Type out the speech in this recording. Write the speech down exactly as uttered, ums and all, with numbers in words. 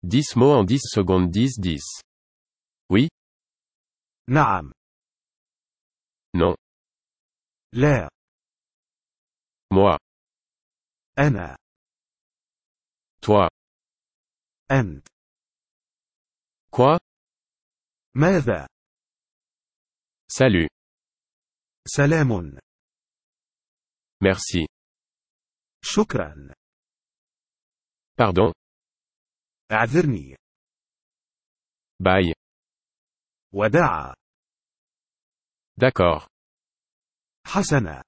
dix mots en dix secondes. dix dix. Oui, نعم. non, لا. moi, أنا. toi. أنت. Quoi? ماذا؟ Salut. سلام. Merci. شكرا. Pardon. اعذرني. Bye. وداع. D'accord. حسنا.